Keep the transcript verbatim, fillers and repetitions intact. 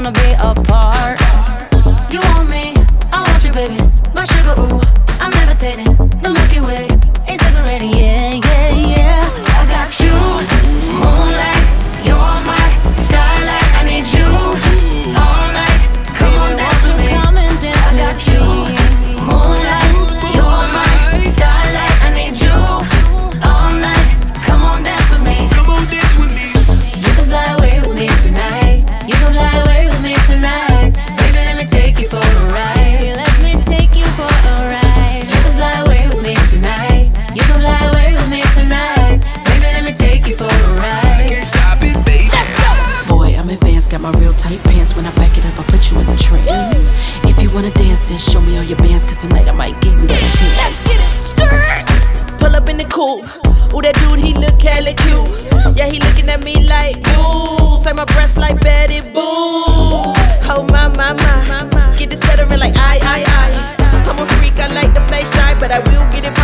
wanna be apart. You want me, I want you, baby. My sugar, ooh, I'm levitating. The Milky Way ain't separating, yeah, yeah, yeah. I got you, moonlight, you're my starlight. I need you all night. Come on, dance with me. I got you, moonlight, you're my starlight. I need you all night. Come on, dance with me. You can fly away with me tonight. You can fly away with me tonight. Baby, let me take you for a ride. Let me take you for a ride. You can fly away with me tonight. You can fly away with me tonight. Baby, let me take you for a ride. Can't stop it, baby. Let's go. Boy, I'm advanced, got my real tight pants. When I back it up, I put you in a trance. If you wanna dance, then show me all your bands, cause tonight I might give you that chance. Let's get it. Skirt. Pull up in the coupe. Ooh, that dude, he look hella cute. Yeah, he looking at me like, ooh, say my breasts like Betty Boo. Oh, my, my, my, get this stuttering like I, I, I. I'm a freak, I like to play shy, but I will get it